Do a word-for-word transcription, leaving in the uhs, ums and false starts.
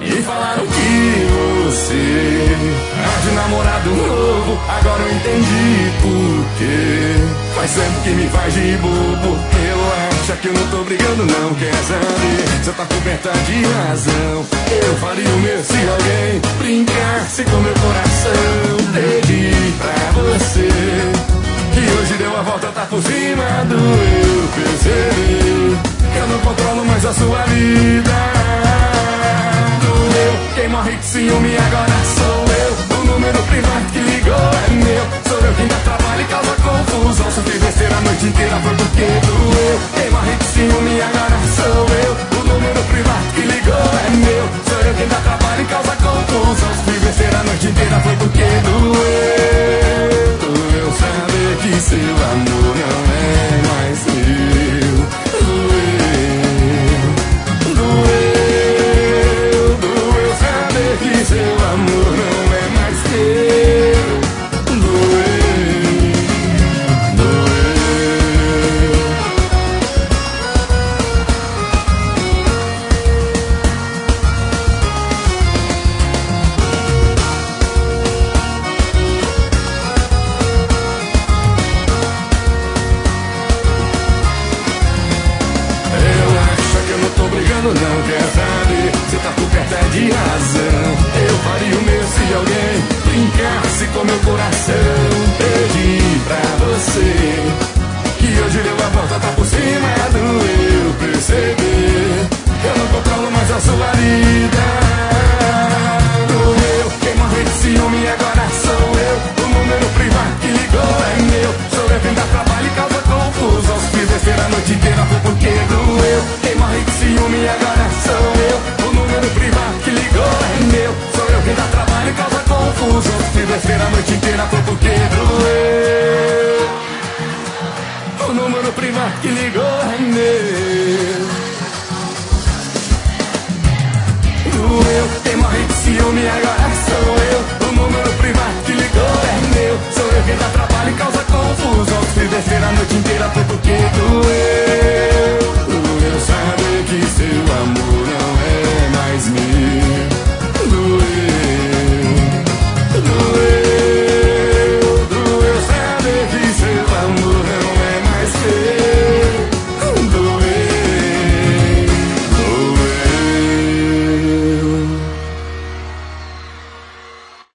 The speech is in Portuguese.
E falaram que você tá de namorado novo. Agora eu entendi por quê. Faz tempo que me faz de bobo. Relaxa que eu não tô brigando não. Quer saber? Você tá coberta de razão. Eu faria o meu se alguém brincasse com meu coração. Pedi pra você que hoje deu a volta, tá por cima do eu. Percebi que eu não controlo mais a sua vida. Quem morre de ciúme agora sou eu. O número privado que ligou é meu. Sou eu quem dá trabalho e causa confusão. Se eu fiz besteira a noite inteira foi porque doeu. Quem morre de ciúme agora sou eu. O número privado que ligou é meu. Sou eu quem dá trabalho e causa confusão. Se fiz besteira a noite inteira foi porque doeu. Doeu saber que seu amor não é mais meu. Doeu, doeu. Que seu amor não é mais teu. Doeu, doeu. Relaxa que eu não tô brigando não, quer saber? Você tá coberta de razão. Eu faria o meu se alguém brincasse com meu coração. Pedi pra você que hoje deu a volta, tá por cima do eu. Perceber que eu não controlo mais a sua vida. Doeu, quem morre de ciúme agora sou eu. O número privado que ligou é meu. Sou eu quem dá trabalho e causa confusão. Se fiz besteira a noite inteira foi porque doeu. Quem morre de ciúme agora sou eu. O número privado que ligou é meu. Sou eu quem dá trabalho e causa confusão. Se fiz besteira a noite inteira foi porque doeu. O número privado que ligou é meu. Doeu, quem morre de ciúme agora